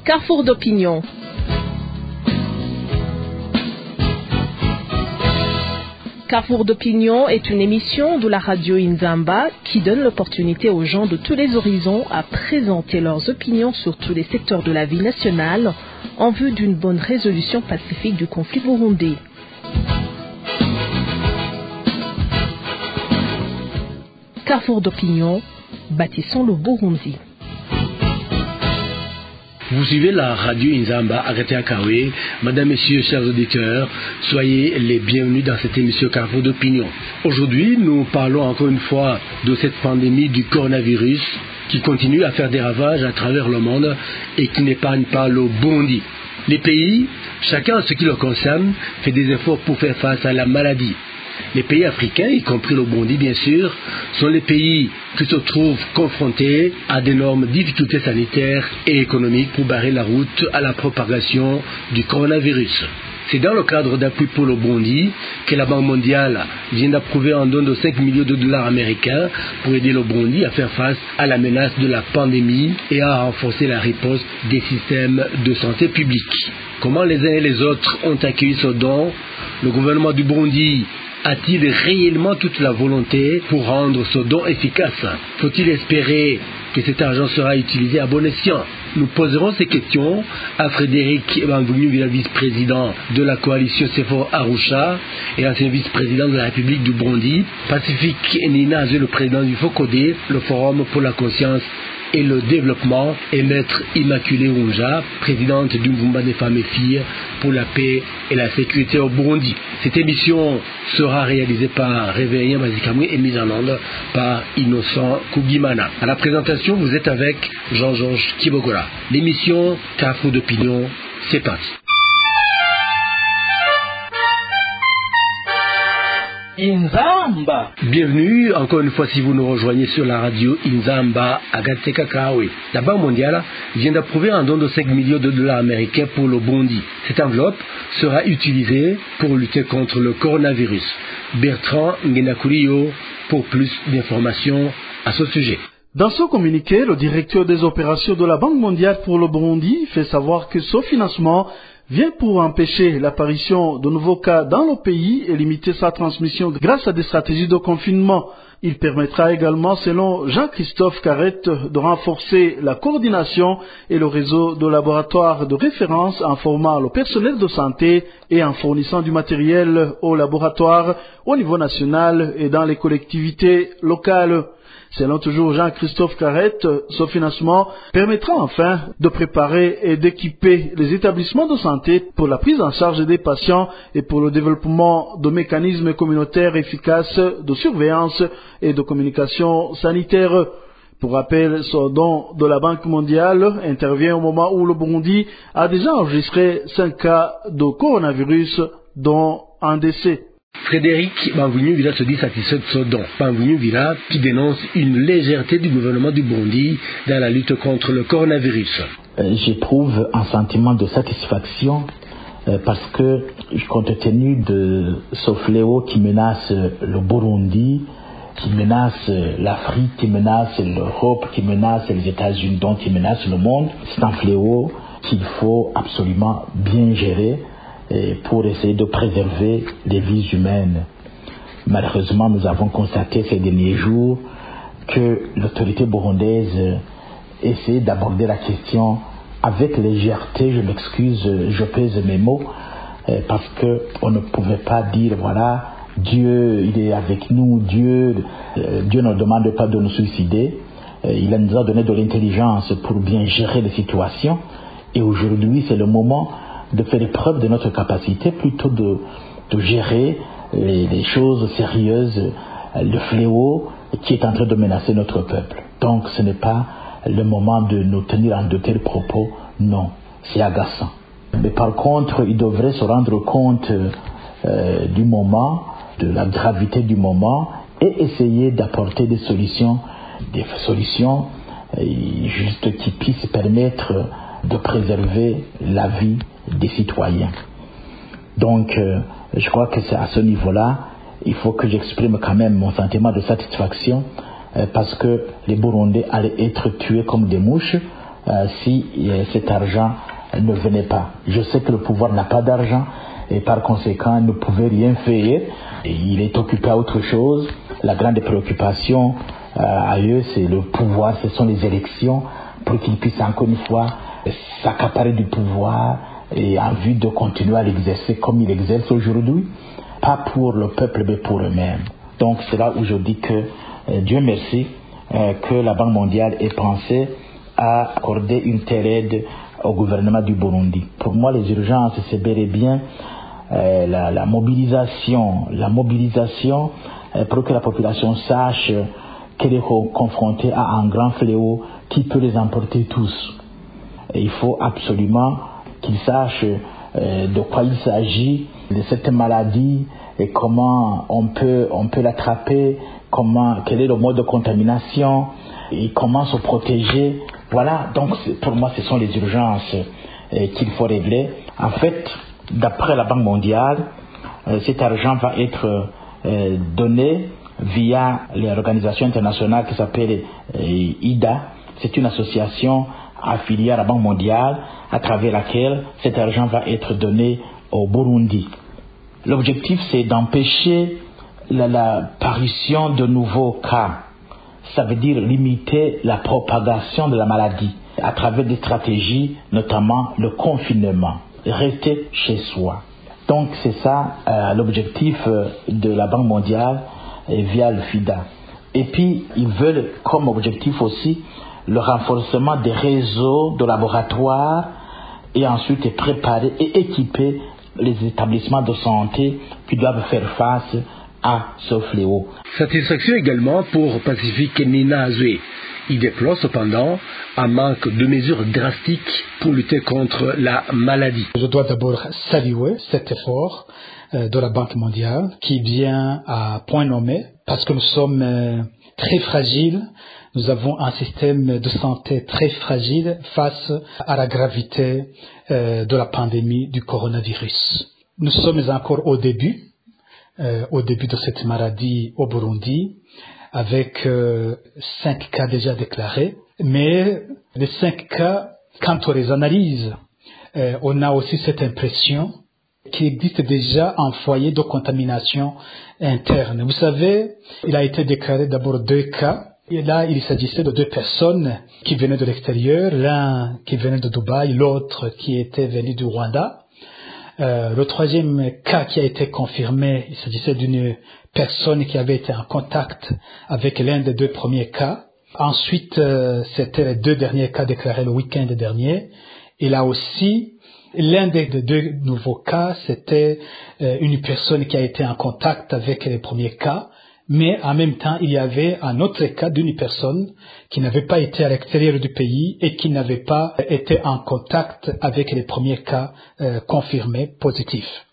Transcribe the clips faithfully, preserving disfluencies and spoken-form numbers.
Carrefour d'opinion. Carrefour d'opinion est une émission de la radio Inzamba qui donne l'opportunité aux gens de tous les horizons à présenter leurs opinions sur tous les secteurs de la vie nationale en vue d'une bonne résolution pacifique du conflit burundais. Carrefour d'opinion, bâtissons le Burundi. Vous suivez la radio Inzamba Agateakawe. Madame, Messieurs, chers auditeurs, soyez les bienvenus dans cette émission Carrefour d'opinion. Aujourd'hui, nous parlons encore une fois de cette pandémie du coronavirus qui continue à faire des ravages à travers le monde et qui n'épargne pas le Burundi. Les pays, chacun en ce qui le concerne, fait des efforts pour faire face à la maladie. Les pays africains, y compris le Burundi bien sûr, sont les pays qui se trouvent confrontés à d'énormes difficultés sanitaires et économiques pour barrer la route à la propagation du coronavirus. C'est dans le cadre d'appui pour le Burundi que la Banque mondiale vient d'approuver un don de cinq millions de dollars américains pour aider le Burundi à faire face à la menace de la pandémie et à renforcer la riposte des systèmes de santé publique. Comment les uns et les autres ont accueilli ce don? Le gouvernement du Burundi a-t-il réellement toute la volonté pour rendre ce don efficace? Faut-il espérer que cet argent sera utilisé à bon escient? Nous poserons ces questions à Frédéric Bamvunyumvira, vice-président de la coalition Sefor Arusha et ancien vice-président de la République du Burundi, Pacifique Nina, le président du FOCODE, le Forum pour la conscience et le développement, et Maître Immaculée Runja, présidente du mouvement des femmes et filles pour la paix et la sécurité au Burundi. Cette émission sera réalisée par Réveillien Bazikamwe et mise en onde par Innocent Kugimana. À la présentation, vous êtes avec Jean-Georges Kibogora. L'émission Carrefour d'opinion, c'est parti. Inzamba. Bienvenue encore une fois si vous nous rejoignez sur la radio Inzamba Agateakawe. La Banque mondiale vient d'approuver un don de cinq millions de dollars américains pour le Burundi. Cette enveloppe sera utilisée pour lutter contre le coronavirus. Bertrand Ngenakuriyo pour plus d'informations à ce sujet. Dans ce communiqué, le directeur des opérations de la Banque mondiale pour le Burundi fait savoir que ce financement vient pour empêcher l'apparition de nouveaux cas dans le pays et limiter sa transmission grâce à des stratégies de confinement. Il permettra également, selon Jean-Christophe Carrette, de renforcer la coordination et le réseau de laboratoires de référence en formant le personnel de santé et en fournissant du matériel aux laboratoires au niveau national et dans les collectivités locales. Selon toujours Jean-Christophe Carrette, ce financement permettra enfin de préparer et d'équiper les établissements de santé pour la prise en charge des patients et pour le développement de mécanismes communautaires efficaces de surveillance et de communication sanitaire. Pour rappel, ce don de la Banque mondiale intervient au moment où le Burundi a déjà enregistré cinq cas de coronavirus, dont un décès. Frédéric Bamvunyumvira se dit satisfait de ce don. Bamvunyumvira qui dénonce une légèreté du gouvernement du Burundi dans la lutte contre le coronavirus. Euh, j'éprouve un sentiment de satisfaction euh, parce que, compte tenu de ce fléau qui menace le Burundi, qui menace l'Afrique, qui menace l'Europe, qui menace les États-Unis, donc qui menace le monde, c'est un fléau qu'il faut absolument bien gérer pour essayer de préserver les vies humaines. Malheureusement, nous avons constaté ces derniers jours que l'autorité burundaise essaie d'aborder la question avec légèreté, je m'excuse, je pèse mes mots, parce qu'on ne pouvait pas dire, voilà, Dieu, il est avec nous, Dieu, Dieu ne demande pas de nous suicider, il nous a donné de l'intelligence pour bien gérer les situations, et aujourd'hui, c'est le moment de faire preuve de notre capacité, plutôt de, de gérer les, les choses sérieuses, le fléau qui est en train de menacer notre peuple. Donc ce n'est pas le moment de nous tenir en de tels propos, non, c'est agaçant. Mais par contre, il devrait se rendre compte euh, du moment, de la gravité du moment, et essayer d'apporter des solutions, des solutions euh, juste qui puissent permettre de préserver la vie des citoyens. Donc, euh, je crois que c'est à ce niveau-là, il faut que j'exprime quand même mon sentiment de satisfaction euh, parce que les Burundais allaient être tués comme des mouches euh, si euh, cet argent ne venait pas. Je sais que le pouvoir n'a pas d'argent et par conséquent ne pouvait rien faire. Et il est occupé à autre chose. La grande préoccupation euh, à eux, c'est le pouvoir, ce sont les élections, pour qu'ils puissent encore une fois s'accaparer du pouvoir et en vue de continuer à l'exercer comme ils l'exercent aujourd'hui, pas pour le peuple mais pour eux-mêmes. Donc c'est là où je dis que euh, Dieu merci euh, que la Banque mondiale ait pensé à accorder une telle aide au gouvernement du Burundi. Pour moi, les urgences, c'est bel et bien euh, la, la mobilisation, la mobilisation euh, pour que la population sache qu'elle est confrontée à un grand fléau qui peut les emporter tous. Et il faut absolument qu'ils sachent euh, de quoi il s'agit, de cette maladie et comment on peut, on peut l'attraper, comment, quel est le mode de contamination et comment se protéger. Voilà, donc pour moi ce sont les urgences euh, qu'il faut régler. En fait, d'après la Banque mondiale, euh, cet argent va être euh, donné via l'organisation internationale qui s'appelle euh, I D A. C'est une association affiliée à la Banque mondiale à travers laquelle cet argent va être donné au Burundi. L'objectif, c'est d'empêcher l'apparition de nouveaux cas. Ça veut dire limiter la propagation de la maladie à travers des stratégies, notamment le confinement, rester chez soi. Donc c'est ça euh, l'objectif euh, de la Banque mondiale euh, via le F I D A. Et puis ils veulent comme objectif aussi le renforcement des réseaux de laboratoires et ensuite préparer et équiper les établissements de santé qui doivent faire face à ce fléau. Satisfaction également pour Pacifique Nina Azoué. Il déplore cependant un manque de mesures drastiques pour lutter contre la maladie. Je dois d'abord saluer cet effort euh, de la Banque mondiale qui vient à point nommé parce que nous sommes euh, très fragiles. Nous avons un système de santé très fragile face à la gravité euh, de la pandémie du coronavirus. Nous sommes encore au début, euh, au début de cette maladie au Burundi, avec euh, cinq cas déjà déclarés. Mais les cinq cas, quand on les analyse, euh, on a aussi cette impression qu'il existe déjà un foyer de contamination interne. Vous savez, il a été déclaré d'abord deux cas. Et là, il s'agissait de deux personnes qui venaient de l'extérieur, l'un qui venait de Dubaï, l'autre qui était venu du Rwanda. Euh, le troisième cas qui a été confirmé, il s'agissait d'une personne qui avait été en contact avec l'un des deux premiers cas. Ensuite, euh, c'était les deux derniers cas déclarés le week-end dernier. Et là aussi, l'un des deux nouveaux cas, c'était euh, une personne qui a été en contact avec les premiers cas. Mais en même temps, il y avait un autre cas d'une personne qui n'avait pas été à l'extérieur du pays et qui n'avait pas été en contact avec les premiers cas euh, confirmés positifs.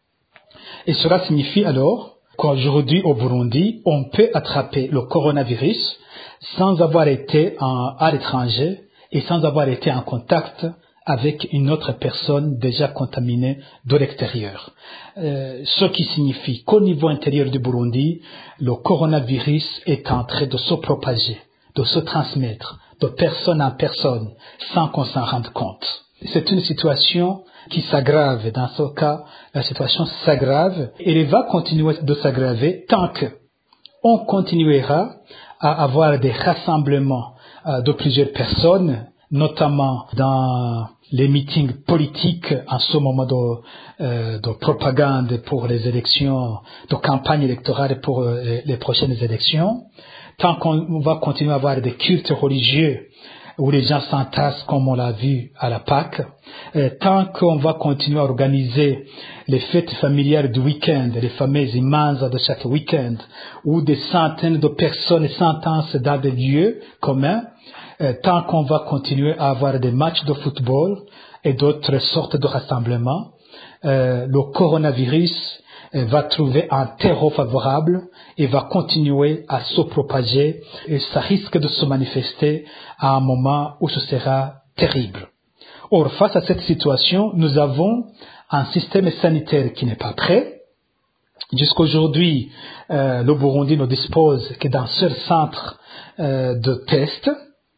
Et cela signifie alors qu'aujourd'hui au Burundi, on peut attraper le coronavirus sans avoir été en, à l'étranger et sans avoir été en contact avec une autre personne déjà contaminée de l'extérieur. Euh, ce qui signifie qu'au niveau intérieur du Burundi, le coronavirus est en train de se propager, de se transmettre de personne en personne sans qu'on s'en rende compte. C'est une situation qui s'aggrave. Dans ce cas, la situation s'aggrave et elle va continuer de s'aggraver tant qu'on continuera à avoir des rassemblements euh, de plusieurs personnes, notamment dans les meetings politiques en ce moment de, euh, de propagande pour les élections, de campagne électorale pour euh, les prochaines élections, tant qu'on va continuer à avoir des cultes religieux où les gens s'entassent comme on l'a vu à la Pâque, euh, tant qu'on va continuer à organiser les fêtes familiales du week-end, les fameuses imanzas de chaque week-end, où des centaines de personnes s'entassent dans des lieux communs, Euh, tant qu'on va continuer à avoir des matchs de football et d'autres sortes de rassemblements, euh, le coronavirus euh, va trouver un terreau favorable et va continuer à se propager et ça risque de se manifester à un moment où ce sera terrible. Or, face à cette situation, nous avons un système sanitaire qui n'est pas prêt. Jusqu'aujourd'hui, euh, le Burundi ne dispose que d'un seul centre euh, de tests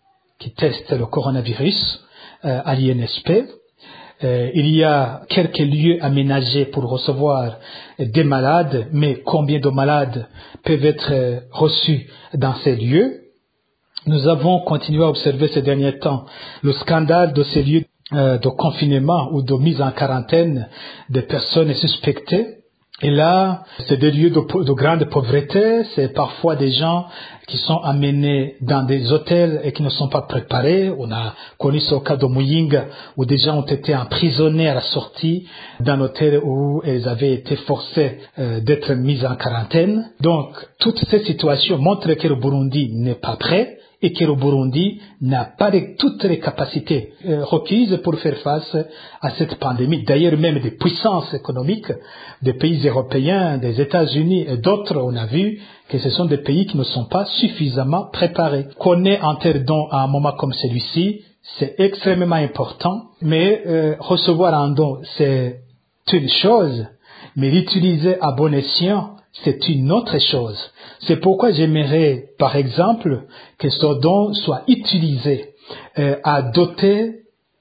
qui testent le coronavirus euh, à l'I N S P. Euh, il y a quelques lieux aménagés pour recevoir des malades, mais combien de malades peuvent être euh, reçus dans ces lieux? Nous avons continué à observer ces derniers temps le scandale de ces lieux euh, de confinement ou de mise en quarantaine des personnes suspectées. Et là, c'est des lieux de, de grande pauvreté, c'est parfois des gens qui sont amenés dans des hôtels et qui ne sont pas préparés. On a connu ce cas de Muyinga où des gens ont été emprisonnés à la sortie d'un hôtel où ils avaient été forcés euh, d'être mis en quarantaine. Donc, toutes ces situations montrent que le Burundi n'est pas prêt et que le Burundi n'a pas de, toutes les capacités euh, requises pour faire face à cette pandémie. D'ailleurs, même des puissances économiques, des pays européens, des États-Unis et d'autres, on a vu que ce sont des pays qui ne sont pas suffisamment préparés. Qu'on ait un tel don à un moment comme celui-ci, c'est extrêmement important, mais euh, recevoir un don, c'est une chose, mais l'utiliser à bon escient, c'est une autre chose. C'est pourquoi j'aimerais, par exemple, que ce don soit utilisé euh, à doter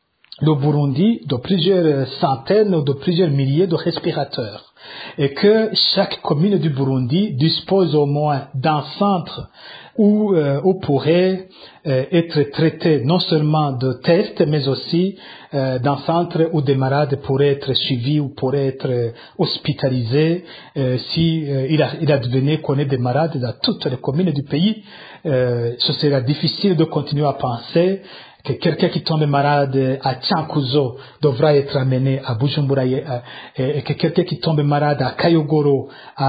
le Burundi de plusieurs centaines ou de plusieurs milliers de respirateurs et que chaque commune du Burundi dispose au moins d'un centre où, euh, où pourrait euh, être traité non seulement de tests, mais aussi euh, d'un centre où des malades pourraient être suivis ou pourraient être euh, hospitalisés euh, si euh, il, a, il advenait qu'on ait des malades dans toutes les communes du pays. Euh, ce serait difficile de continuer à penser que quelqu'un qui tombe malade à Tchankuzo devra être amené à Bujumbura et, et que quelqu'un qui tombe malade à Kayogoro,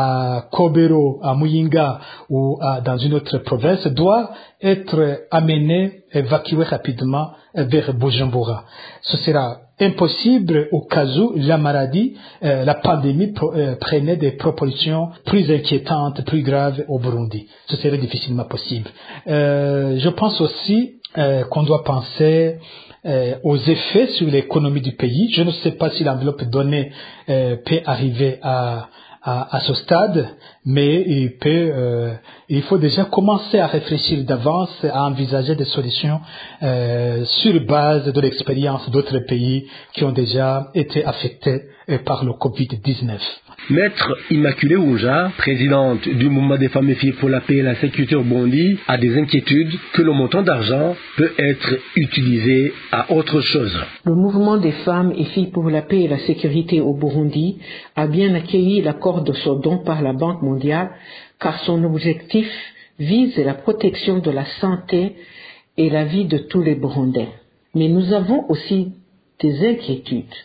à Kobero, à Muyinga ou à, dans une autre province doit être amené, évacué rapidement vers Bujumbura. Ce sera impossible au cas où la maladie, euh, la pandémie euh, prenait des proportions plus inquiétantes, plus graves au Burundi. Ce serait difficilement possible. Euh, je pense aussi Euh, qu'on doit penser euh, aux effets sur l'économie du pays. Je ne sais pas si l'enveloppe donnée euh, peut arriver à, à, à ce stade, mais il peut, euh, il faut déjà commencer à réfléchir d'avance, à envisager des solutions euh, sur base de l'expérience d'autres pays qui ont déjà été affectés euh, par le covid dix-neuf. Maître Immaculée Ounja, présidente du mouvement des femmes et filles pour la paix et la sécurité au Burundi, a des inquiétudes que le montant d'argent peut être utilisé à autre chose. Le mouvement des femmes et filles pour la paix et la sécurité au Burundi a bien accueilli l'accord de ce don par la Banque mondiale car son objectif vise la protection de la santé et la vie de tous les Burundais. Mais nous avons aussi des inquiétudes.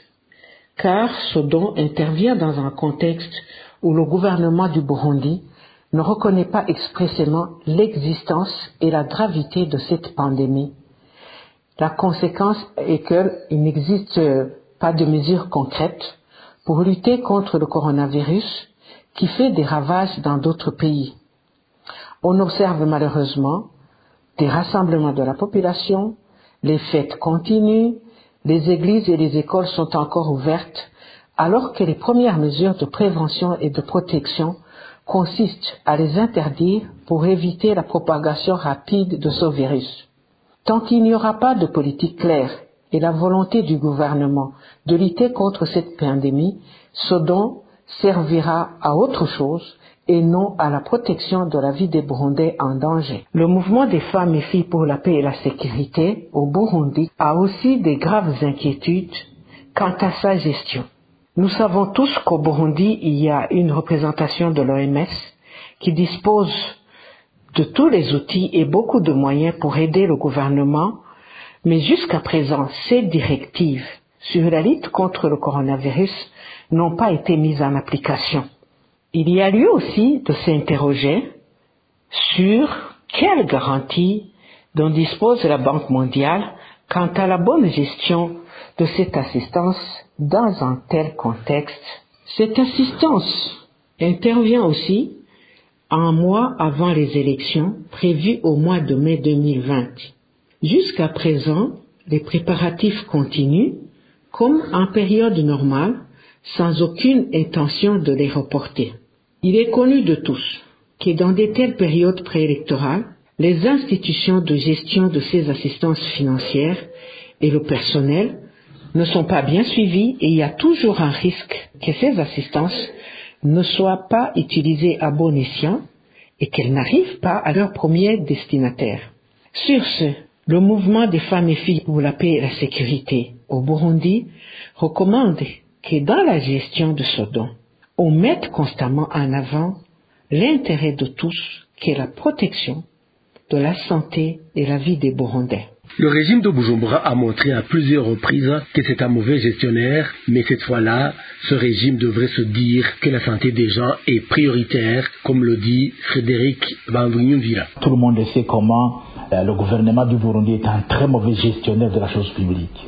Car ce don intervient dans un contexte où le gouvernement du Burundi ne reconnaît pas expressément l'existence et la gravité de cette pandémie. La conséquence est qu'il n'existe pas de mesures concrètes pour lutter contre le coronavirus qui fait des ravages dans d'autres pays. On observe malheureusement des rassemblements de la population, les fêtes continuent, les églises et les écoles sont encore ouvertes, alors que les premières mesures de prévention et de protection consistent à les interdire pour éviter la propagation rapide de ce virus. Tant qu'il n'y aura pas de politique claire et la volonté du gouvernement de lutter contre cette pandémie, ce don servira à autre chose et non à la protection de la vie des Burundais en danger. Le mouvement des femmes et filles pour la paix et la sécurité au Burundi a aussi des graves inquiétudes quant à sa gestion. Nous savons tous qu'au Burundi, il y a une représentation de l'O M S qui dispose de tous les outils et beaucoup de moyens pour aider le gouvernement, mais jusqu'à présent, ces directives sur la lutte contre le coronavirus n'ont pas été mises en application. Il y a lieu aussi de s'interroger sur quelle garantie dont dispose la Banque mondiale quant à la bonne gestion de cette assistance dans un tel contexte. Cette assistance intervient aussi un mois avant les élections prévues au mois de mai deux mille vingt. Jusqu'à présent, les préparatifs continuent comme en période normale, sans aucune intention de les reporter. Il est connu de tous que dans de telles périodes préélectorales, les institutions de gestion de ces assistances financières et le personnel ne sont pas bien suivis et il y a toujours un risque que ces assistances ne soient pas utilisées à bon escient et qu'elles n'arrivent pas à leur premier destinataire. Sur ce, le mouvement des femmes et filles pour la paix et la sécurité au Burundi recommande que dans la gestion de ce don, on mette constamment en avant l'intérêt de tous, qui est la protection de la santé et la vie des Burundais. Le régime de Bujumbura a montré à plusieurs reprises que c'est un mauvais gestionnaire, mais cette fois-là, ce régime devrait se dire que la santé des gens est prioritaire, comme le dit Frédéric Bandounyumvila. Tout le monde sait comment euh, le gouvernement du Burundi est un très mauvais gestionnaire de la chose publique.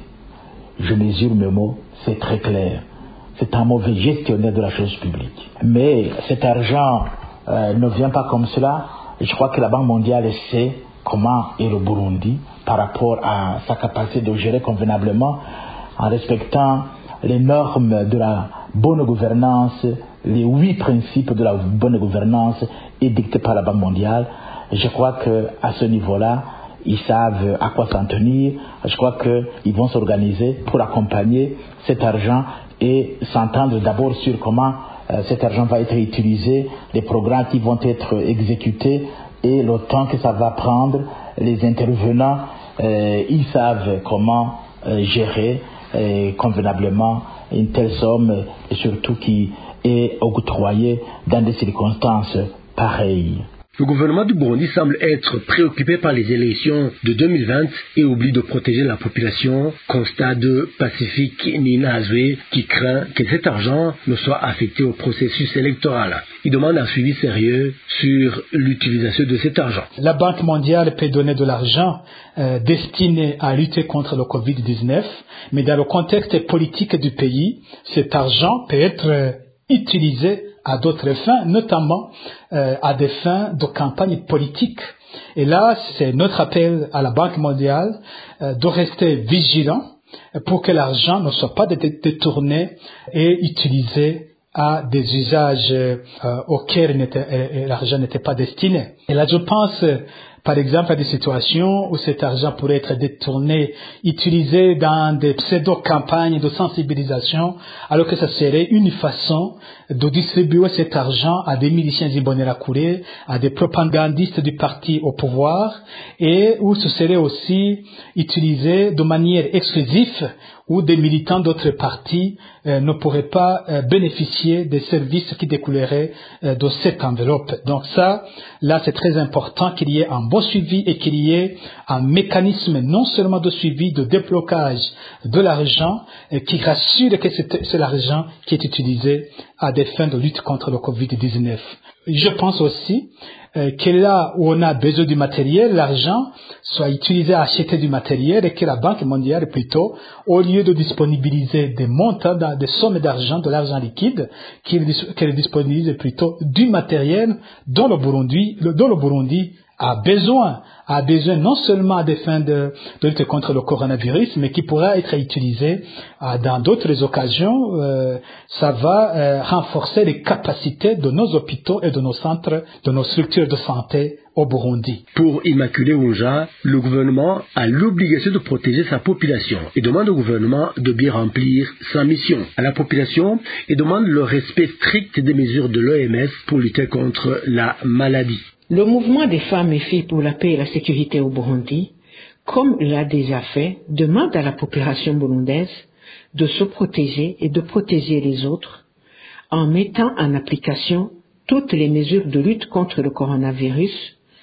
Je mesure mes mots, c'est très clair. C'est un mauvais gestionnaire de la chose publique. Mais cet argent euh, ne vient pas comme cela. Je crois que la Banque mondiale sait comment est le Burundi par rapport à sa capacité de gérer convenablement en respectant les normes de la bonne gouvernance, les huit principes de la bonne gouvernance édictés par la Banque mondiale. Je crois qu'à ce niveau-là, ils savent à quoi s'en tenir. Je crois qu'ils vont s'organiser pour accompagner cet argent et s'entendre d'abord sur comment euh, cet argent va être utilisé, les programmes qui vont être exécutés et le temps que ça va prendre. Les intervenants, euh, ils savent comment euh, gérer euh, convenablement une telle somme et surtout qui est octroyée dans des circonstances pareilles. Le gouvernement du Burundi semble être préoccupé par les élections de deux mille vingt et oublie de protéger la population. Constat de Pacifique Ninazwe qui craint que cet argent ne soit affecté au processus électoral. Il demande un suivi sérieux sur l'utilisation de cet argent. La Banque mondiale peut donner de l'argent euh, destiné à lutter contre le covid dix-neuf, mais dans le contexte politique du pays, cet argent peut être euh, utilisé à d'autres fins, notamment euh, à des fins de campagne politique. Et là, c'est notre appel à la Banque mondiale euh, de rester vigilant pour que l'argent ne soit pas détourné et utilisé à des usages euh, auxquels n'était, l'argent n'était pas destiné. Et là, je pense par exemple à des situations où cet argent pourrait être détourné, utilisé dans des pseudo-campagnes de sensibilisation, alors que ça serait une façon de distribuer cet argent à des miliciens Imbonerakure, à des propagandistes du parti au pouvoir, et où ce serait aussi utilisé de manière exclusive, où des militants d'autres partis euh, ne pourraient pas euh, bénéficier des services qui découleraient euh, de cette enveloppe. Donc ça, là, c'est très important qu'il y ait un bon suivi et qu'il y ait un mécanisme non seulement de suivi, de déblocage de l'argent, euh, qui rassure que c'est, c'est l'argent qui est utilisé à des fins de lutte contre le covid dix-neuf. Je pense aussi euh, que là où on a besoin du matériel, l'argent soit utilisé à acheter du matériel et que la Banque mondiale, plutôt, au lieu de disponibiliser des montants, des sommes d'argent, de l'argent liquide, qu'elle disponibilise plutôt du matériel dont le Burundi, dont le Burundi a besoin, a besoin non seulement à des fins de, de lutte contre le coronavirus, mais qui pourra être utilisé euh, dans d'autres occasions. Euh, ça va euh, renforcer les capacités de nos hôpitaux et de nos centres, de nos structures de santé au Burundi. Pour Immaculée Ounja, le gouvernement a l'obligation de protéger sa population et demande au gouvernement de bien remplir sa mission à la population et demande le respect strict des mesures de l'O M S pour lutter contre la maladie. Le mouvement des femmes et filles pour la paix et la sécurité au Burundi, comme il l'a déjà fait, demande à la population burundaise de se protéger et de protéger les autres en mettant en application toutes les mesures de lutte contre le coronavirus,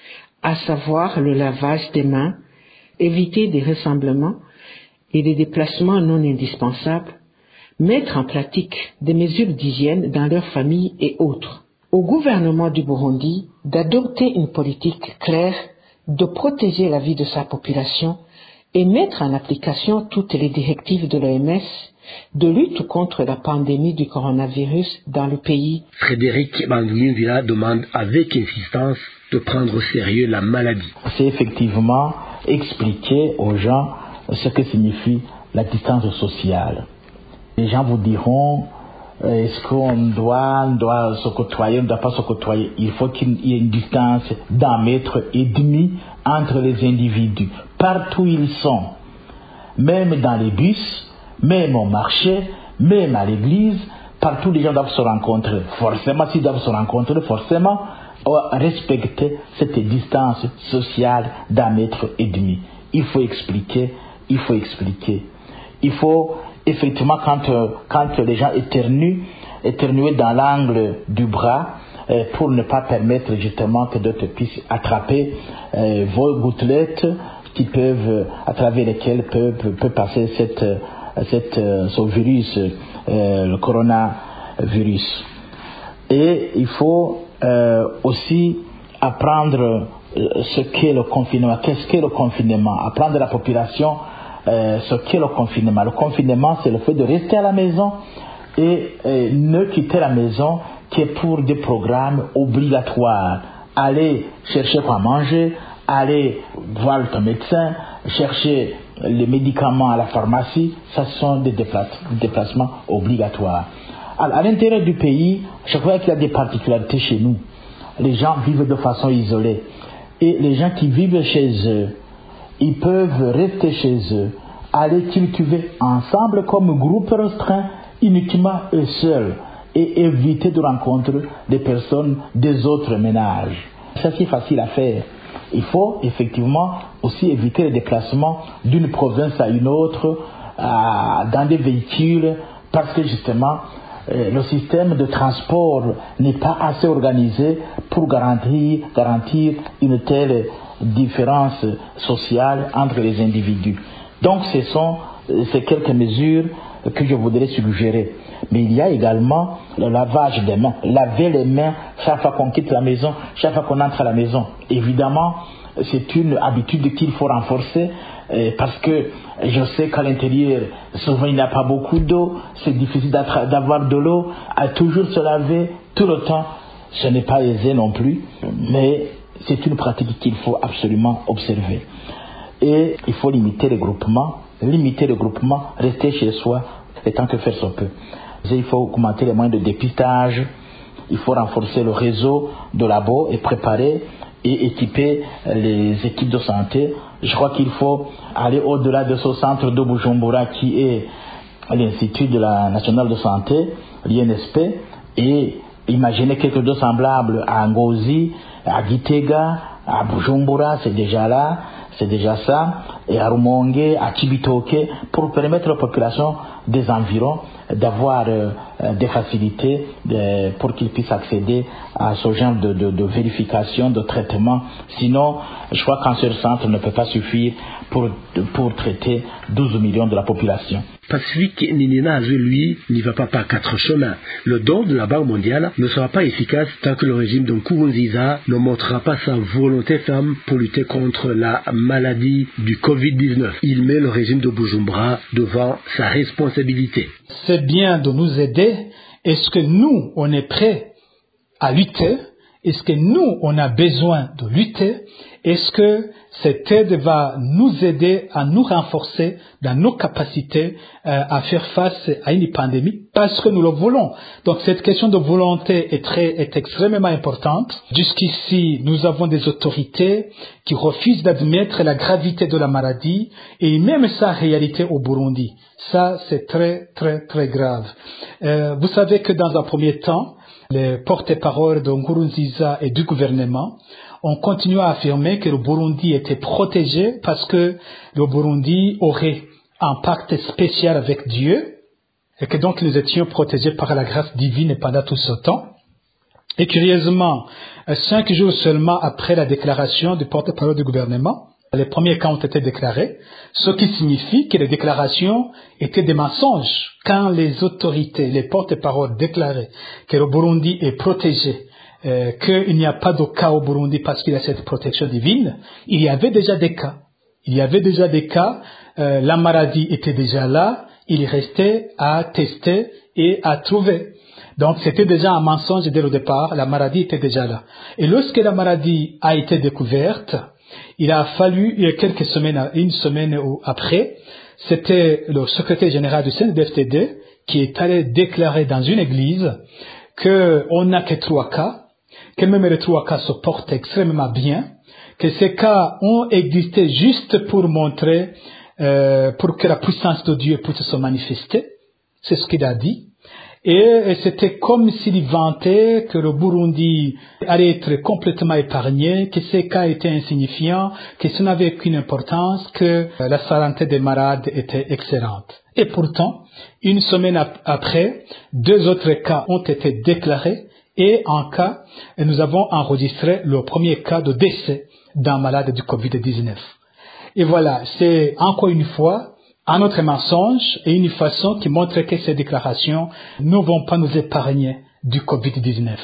à savoir le lavage des mains, éviter des rassemblements et des déplacements non indispensables, mettre en pratique des mesures d'hygiène dans leur famille et autres. Au gouvernement du Burundi d'adopter une politique claire, de protéger la vie de sa population et mettre en application toutes les directives de l'O M S de lutte contre la pandémie du coronavirus dans le pays. Frédéric Bandounyumvila demande avec insistance de prendre au sérieux la maladie. C'est effectivement expliquer aux gens ce que signifie la distance sociale. Les gens vous diront est-ce qu'on doit, on doit se côtoyer, on ne doit pas se côtoyer? Il faut qu'il y ait une distance d'un mètre et demi entre les individus, partout où ils sont, même dans les bus, même au marché, même à l'église, partout les gens doivent se rencontrer. Forcément, s'ils doivent se rencontrer, forcément, on va respecter cette distance sociale d'un mètre et demi. Il faut expliquer, il faut expliquer. Il faut, effectivement, quand, euh, quand les gens éternuent, éternuer dans l'angle du bras, euh, pour ne pas permettre justement que d'autres puissent attraper euh, vos gouttelettes qui peuvent, à travers lesquelles peut, peut, peut passer cette, cette, euh, ce virus, euh, le coronavirus. Et il faut euh, aussi apprendre ce qu'est le confinement. Qu'est-ce qu'est le confinement? Apprendre à la population euh, ce qu'est le confinement. Le confinement, c'est le fait de rester à la maison et euh, ne quitter la maison que pour des programmes obligatoires. Aller chercher quoi manger, aller voir ton médecin, chercher les médicaments à la pharmacie, ça sont des déplacements obligatoires. À l'intérieur du pays, je crois qu'il y a des particularités chez nous. Les gens vivent de façon isolée. Et les gens qui vivent chez eux, ils peuvent rester chez eux, aller cultiver ensemble comme groupe restreint, uniquement eux seuls, et éviter de rencontrer des personnes des autres ménages. Ça, c'est facile à faire. Il faut effectivement aussi éviter les déplacements d'une province à une autre, à, dans des véhicules, parce que justement, le système de transport n'est pas assez organisé pour garantir, garantir une telle différence sociale entre les individus. Donc ce sont ces quelques mesures que je voudrais suggérer. Mais il y a également le lavage des mains. Laver les mains chaque fois qu'on quitte la maison, chaque fois qu'on entre à la maison. Évidemment, c'est une habitude qu'il faut renforcer. Parce que je sais qu'à l'intérieur, souvent il n'y a pas beaucoup d'eau, c'est difficile d'avoir de l'eau, à toujours se laver tout le temps, ce n'est pas aisé non plus, mais c'est une pratique qu'il faut absolument observer. Et il faut limiter les groupements, limiter les groupements, rester chez soi, et tant que faire se peut. Il faut augmenter les moyens de dépistage, il faut renforcer le réseau de labos et préparer et équiper les équipes de santé. Je crois qu'il faut aller au-delà de ce centre de Bujumbura qui est l'Institut de la nationale de santé, l'I N S P, et imaginer quelque chose de semblable à Ngozi, à Gitega, à Bujumbura, c'est déjà là, c'est déjà ça, et à Rumonge, à Chibitoke, pour permettre aux populations des environs d'avoir euh, des facilités de, pour qu'ils puissent accéder à ce genre de, de, de vérification, de traitement. Sinon, je crois qu'un seul centre ne peut pas suffire pour, pour traiter douze millions de la population. Pacifique Ninina, lui, n'y va pas par quatre chemins. Le don de la Banque mondiale ne sera pas efficace tant que le régime de Nkurunziza ne montrera pas sa volonté ferme pour lutter contre la maladie du covid dix-neuf. Il met le régime de Bujumbura devant sa responsabilité. C'est bien de nous aider. Est-ce que nous, on est prêts à lutter? Est-ce que nous, on a besoin de lutter? Est-ce que cette aide va nous aider à nous renforcer dans nos capacités euh, à faire face à une pandémie? Parce que nous le voulons. Donc cette question de volonté est, très, est extrêmement importante. Jusqu'ici, nous avons des autorités qui refusent d'admettre la gravité de la maladie et même sa réalité au Burundi. Ça, c'est très, très, très grave. Euh, vous savez que dans un premier temps, les porte-parole de Nkurunziza et du gouvernement ont continué à affirmer que le Burundi était protégé parce que le Burundi aurait un pacte spécial avec Dieu et que donc nous étions protégés par la grâce divine pendant tout ce temps. Et curieusement, cinq jours seulement après la déclaration du porte-parole du gouvernement, les premiers cas ont été déclarés, ce qui signifie que les déclarations étaient des mensonges. Quand les autorités, les porte-paroles déclaraient que le Burundi est protégé, euh, qu'il n'y a pas de cas au Burundi parce qu'il y a cette protection divine, il y avait déjà des cas. Il y avait déjà des cas, euh, la maladie était déjà là, il restait à tester et à trouver. Donc c'était déjà un mensonge dès le départ, la maladie était déjà là. Et lorsque la maladie a été découverte, il a fallu, il y a quelques semaines, une semaine après, c'était le secrétaire général du C N D D F T D qui est allé déclarer dans une église qu'on n'a que trois cas, que même les trois cas se portent extrêmement bien, que ces cas ont existé juste pour montrer, euh, pour que la puissance de Dieu puisse se manifester. C'est ce qu'il a dit. Et, et c'était comme s'il vantait que le Burundi allait être complètement épargné, que ces cas étaient insignifiants, que ça n'avait aucune importance, que la santé des malades était excellente. Et pourtant, une semaine ap- après, deux autres cas ont été déclarés et en cas, nous avons enregistré le premier cas de décès d'un malade du covid dix-neuf. Et voilà, c'est encore une fois un autre mensonge et une façon qui montre que ces déclarations ne vont pas nous épargner du covid dix-neuf.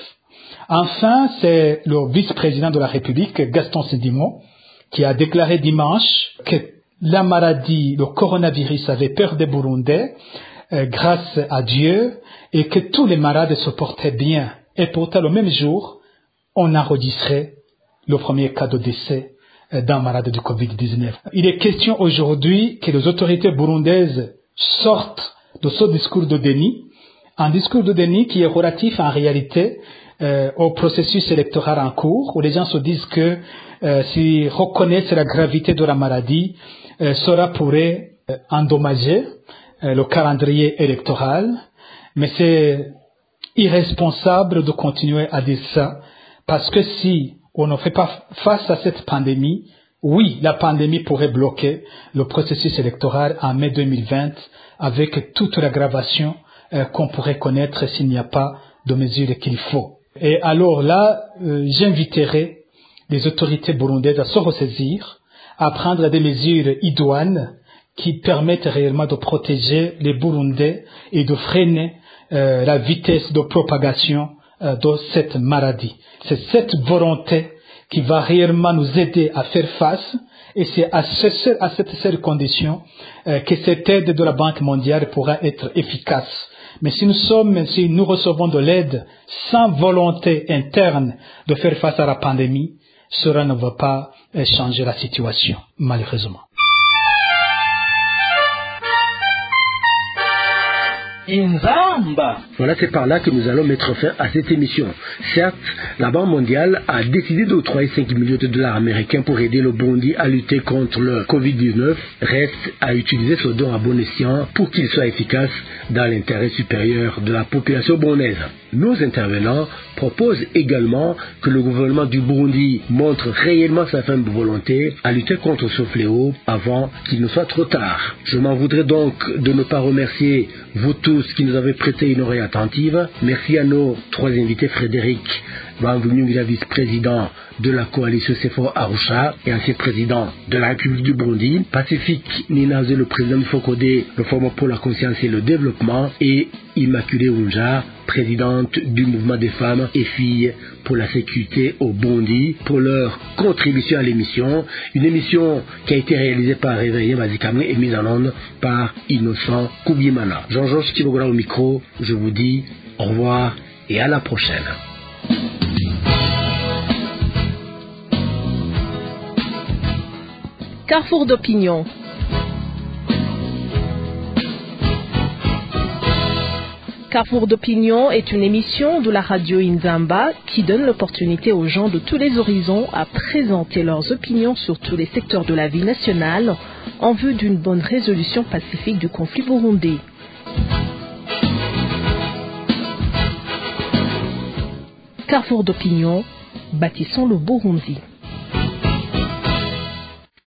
Enfin, c'est le vice-président de la République, Gaston Sedimo, qui a déclaré dimanche que la maladie, le coronavirus avait peur des Burundais euh, grâce à Dieu et que tous les malades se portaient bien. Et pourtant, le même jour, on a enregistré le premier cas de décès d'un malade du covid dix-neuf. Il est question aujourd'hui que les autorités burundaises sortent de ce discours de déni, un discours de déni qui est relatif en réalité euh, au processus électoral en cours, où les gens se disent que euh, s'ils reconnaissent la gravité de la maladie, euh, cela pourrait euh, endommager euh, le calendrier électoral, mais c'est irresponsable de continuer à dire ça, parce que si on ne fait pas face à cette pandémie, oui, la pandémie pourrait bloquer le processus électoral en mai deux mille vingt avec toute l'aggravation euh, qu'on pourrait connaître s'il n'y a pas de mesures qu'il faut. Et alors là, euh, j'inviterai les autorités burundaises à se ressaisir, à prendre des mesures idoines qui permettent réellement de protéger les Burundais et de freiner euh, la vitesse de propagation de cette maladie. C'est cette volonté qui va réellement nous aider à faire face et c'est à, ce, à cette seule condition euh, que cette aide de la Banque mondiale pourra être efficace. Mais si nous sommes, si nous recevons de l'aide sans volonté interne de faire face à la pandémie, cela ne va pas euh, changer la situation, malheureusement. Inzamba. Voilà, c'est par là que nous allons mettre fin à cette émission. Certes, la Banque mondiale a décidé d'octroyer cinq millions de dollars américains pour aider le Burundi à lutter contre le covid dix-neuf. Reste à utiliser ce don à bon escient pour qu'il soit efficace dans l'intérêt supérieur de la population burundaise. Nos intervenants proposent également que le gouvernement du Burundi montre réellement sa ferme volonté à lutter contre ce fléau avant qu'il ne soit trop tard. Je m'en voudrais donc de ne pas remercier vous tous qui nous avez prêté une oreille attentive. Merci à nos trois invités, Frédéric Bamvunyungira, vice-président de la coalition CEFOR Arusha et ancien président de la République du Burundi, Pacifique Ninaze, le président du FOCODE, le Forum pour la conscience et le développement, et Immaculée Unja, présidente du mouvement des femmes et filles pour la sécurité au Burundi, pour leur contribution à l'émission, une émission qui a été réalisée par Réveillé Mazikamé et mise en onde par Innocent Koubimana. Jean-Georges Kibogora au micro, je vous dis au revoir et à la prochaine. Carrefour d'opinion. Carrefour d'opinion est une émission de la radio Inzamba qui donne l'opportunité aux gens de tous les horizons à présenter leurs opinions sur tous les secteurs de la vie nationale en vue d'une bonne résolution pacifique du conflit burundais. Carrefour d'opinion, bâtissons le Burundi.